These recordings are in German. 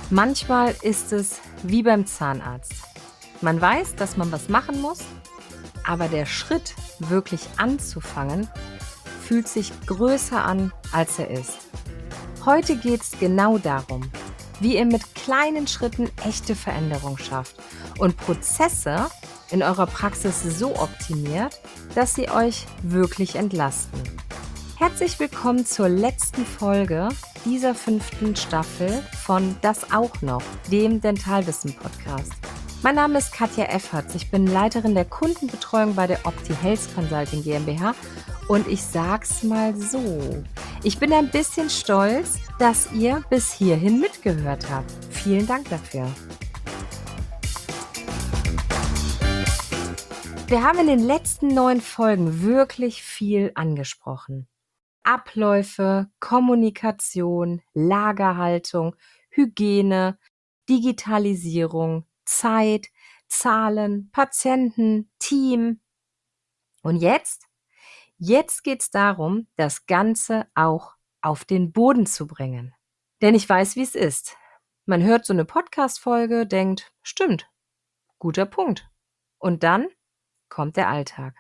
Manchmal ist es wie beim Zahnarzt. Man weiß, dass man was machen muss, aber der Schritt, wirklich anzufangen, fühlt sich größer an, als er ist. Heute geht es genau darum, wie ihr mit kleinen Schritten echte Veränderung schafft und Prozesse in eurer Praxis so optimiert, dass sie euch wirklich entlasten. Herzlich willkommen zur letzten Folge dieser 5. Staffel von Das auch noch, dem Dentalwissen-Podcast. Mein Name ist Katja Efferts, ich bin Leiterin der Kundenbetreuung bei der Opti Health Consulting GmbH und ich sag's mal so, ich bin ein bisschen stolz, dass ihr bis hierhin mitgehört habt. Vielen Dank dafür. Wir haben in den letzten 9 Folgen wirklich viel angesprochen. Abläufe, Kommunikation, Lagerhaltung, Hygiene, Digitalisierung, Zeit, Zahlen, Patienten, Team. Und jetzt? Jetzt geht es darum, das Ganze auch auf den Boden zu bringen. Denn ich weiß, wie es ist. Man hört so eine Podcast-Folge, denkt, stimmt, guter Punkt. Und dann kommt der Alltag.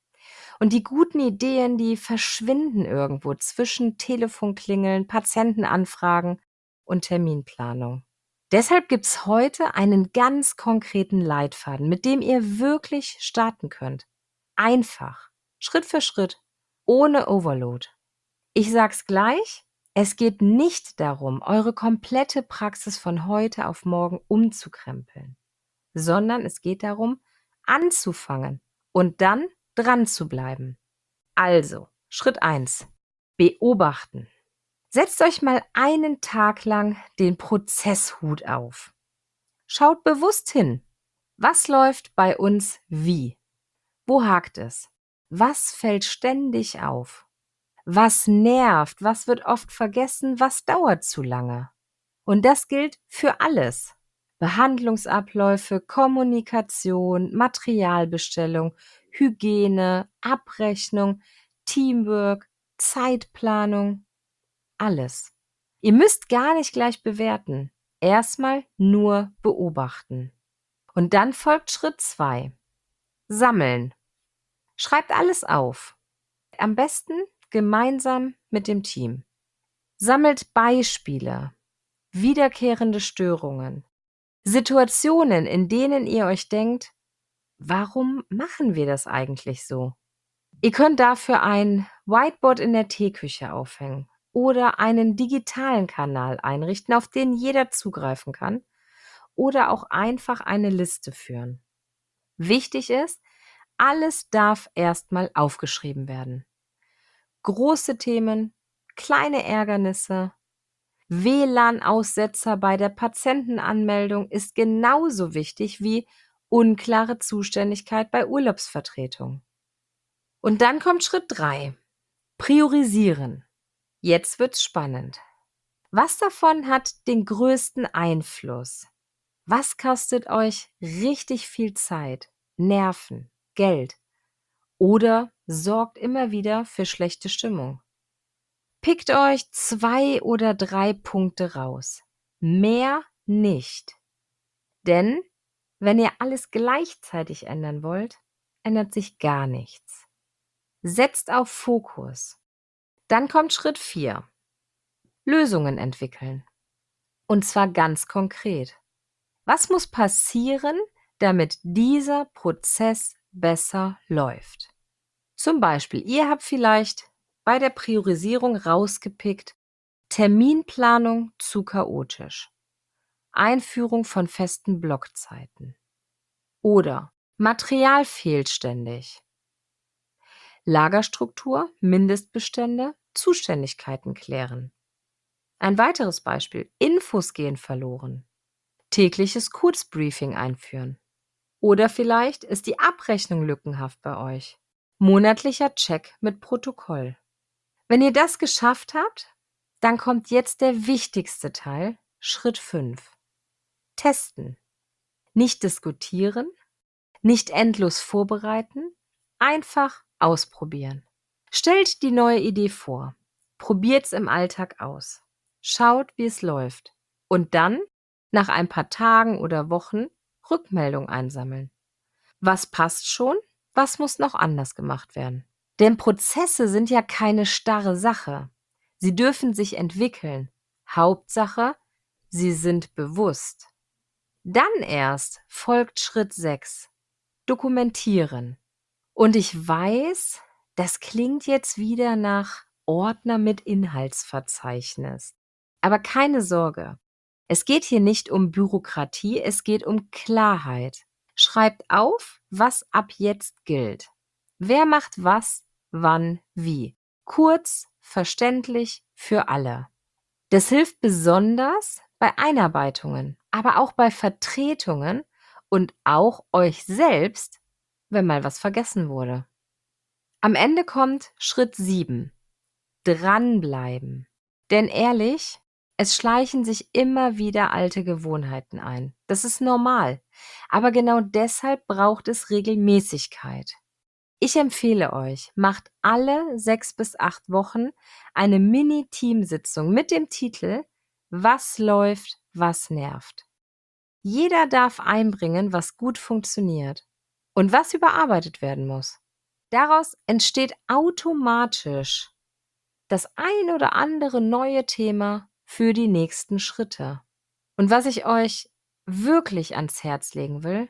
Und die guten Ideen, die verschwinden irgendwo zwischen Telefonklingeln, Patientenanfragen und Terminplanung. Deshalb gibt's heute einen ganz konkreten Leitfaden, mit dem ihr wirklich starten könnt. Einfach, Schritt für Schritt, ohne Overload. Ich sag's gleich, es geht nicht darum, eure komplette Praxis von heute auf morgen umzukrempeln, sondern es geht darum, anzufangen und dann dran zu bleiben. Also, Schritt 1. Beobachten. Setzt euch mal einen Tag lang den Prozesshut auf. Schaut bewusst hin. Was läuft bei uns wie? Wo hakt es? Was fällt ständig auf? Was nervt? Was wird oft vergessen? Was dauert zu lange? Und das gilt für alles. Behandlungsabläufe, Kommunikation, Materialbestellung, Hygiene, Abrechnung, Teamwork, Zeitplanung, alles. Ihr müsst gar nicht gleich bewerten. Erstmal nur beobachten. Und dann folgt Schritt 2. Sammeln. Schreibt alles auf. Am besten gemeinsam mit dem Team. Sammelt Beispiele, wiederkehrende Störungen, Situationen, in denen ihr euch denkt, warum machen wir das eigentlich so? Ihr könnt dafür ein Whiteboard in der Teeküche aufhängen oder einen digitalen Kanal einrichten, auf den jeder zugreifen kann oder auch einfach eine Liste führen. Wichtig ist, alles darf erstmal aufgeschrieben werden. Große Themen, kleine Ärgernisse, WLAN-Aussetzer bei der Patientenanmeldung ist genauso wichtig wie unklare Zuständigkeit bei Urlaubsvertretung. Und dann kommt Schritt 3. Priorisieren. Jetzt wird's spannend. Was davon hat den größten Einfluss? Was kostet euch richtig viel Zeit, Nerven, Geld oder sorgt immer wieder für schlechte Stimmung? Pickt euch 2 oder 3 Punkte raus. Mehr nicht. Denn wenn ihr alles gleichzeitig ändern wollt, ändert sich gar nichts. Setzt auf Fokus. Dann kommt Schritt 4. Lösungen entwickeln. Und zwar ganz konkret. Was muss passieren, damit dieser Prozess besser läuft? Zum Beispiel, ihr habt vielleicht bei der Priorisierung rausgepickt, Terminplanung zu chaotisch, Einführung von festen Blockzeiten oder Material fehlt ständig, Lagerstruktur, Mindestbestände, Zuständigkeiten klären. Ein weiteres Beispiel, Infos gehen verloren, tägliches Kurzbriefing einführen. Oder vielleicht ist die Abrechnung lückenhaft bei euch. Monatlicher Check mit Protokoll. Wenn ihr das geschafft habt, dann kommt jetzt der wichtigste Teil, Schritt 5. Testen. Nicht diskutieren, nicht endlos vorbereiten, einfach ausprobieren. Stellt die neue Idee vor, probiert's im Alltag aus, schaut, wie es läuft und dann nach ein paar Tagen oder Wochen Rückmeldung einsammeln. Was passt schon? Was muss noch anders gemacht werden? Denn Prozesse sind ja keine starre Sache. Sie dürfen sich entwickeln. Hauptsache, sie sind bewusst. Dann erst folgt Schritt 6. Dokumentieren. Und ich weiß, das klingt jetzt wieder nach Ordner mit Inhaltsverzeichnis. Aber keine Sorge. Es geht hier nicht um Bürokratie, es geht um Klarheit. Schreibt auf, was ab jetzt gilt. Wer macht was, wann, wie. Kurz, verständlich für alle. Das hilft besonders bei Einarbeitungen, aber auch bei Vertretungen und auch euch selbst, wenn mal was vergessen wurde. Am Ende kommt Schritt 7. Dranbleiben. Denn ehrlich, es schleichen sich immer wieder alte Gewohnheiten ein. Das ist normal. Aber genau deshalb braucht es Regelmäßigkeit. Ich empfehle euch, macht alle 6 bis 8 Wochen eine Mini-Teamsitzung mit dem Titel Was läuft, was nervt. Jeder darf einbringen, was gut funktioniert und was überarbeitet werden muss. Daraus entsteht automatisch das ein oder andere neue Thema für die nächsten Schritte. Und was ich euch wirklich ans Herz legen will,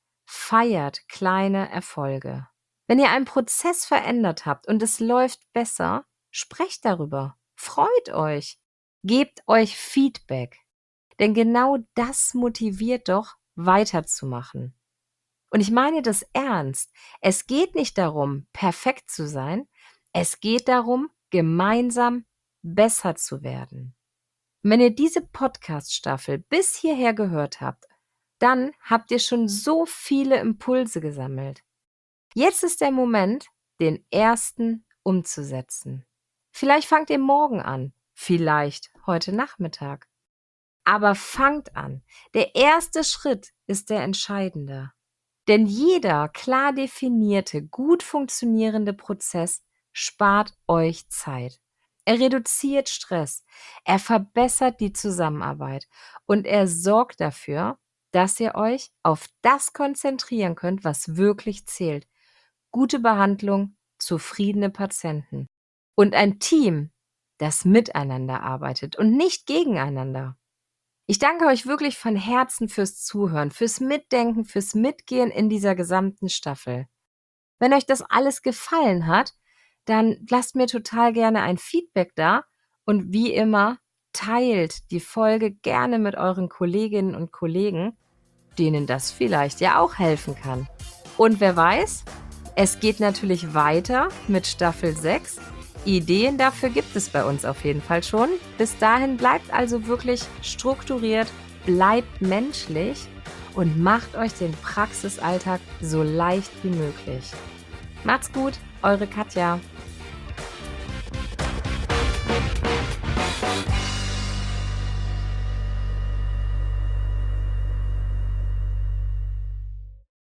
feiert kleine Erfolge. Wenn ihr einen Prozess verändert habt und es läuft besser, sprecht darüber. Freut euch. Gebt euch Feedback. Denn genau das motiviert doch, weiterzumachen. Und ich meine das ernst. Es geht nicht darum, perfekt zu sein. Es geht darum, gemeinsam besser zu werden. Und wenn ihr diese Podcast-Staffel bis hierher gehört habt, dann habt ihr schon so viele Impulse gesammelt. Jetzt ist der Moment, den ersten umzusetzen. Vielleicht fangt ihr morgen an, vielleicht heute Nachmittag. Aber fangt an. Der erste Schritt ist der entscheidende. Denn jeder klar definierte, gut funktionierende Prozess spart euch Zeit. Er reduziert Stress, er verbessert die Zusammenarbeit und er sorgt dafür, dass ihr euch auf das konzentrieren könnt, was wirklich zählt. Gute Behandlung, zufriedene Patienten und ein Team, das miteinander arbeitet und nicht gegeneinander. Ich danke euch wirklich von Herzen fürs Zuhören, fürs Mitdenken, fürs Mitgehen in dieser gesamten Staffel. Wenn euch das alles gefallen hat, dann lasst mir total gerne ein Feedback da und wie immer, teilt die Folge gerne mit euren Kolleginnen und Kollegen, denen das vielleicht ja auch helfen kann. Und wer weiß, es geht natürlich weiter mit Staffel 6. Ideen dafür gibt es bei uns auf jeden Fall schon. Bis dahin bleibt also wirklich strukturiert, bleibt menschlich und macht euch den Praxisalltag so leicht wie möglich. Macht's gut, eure Katja.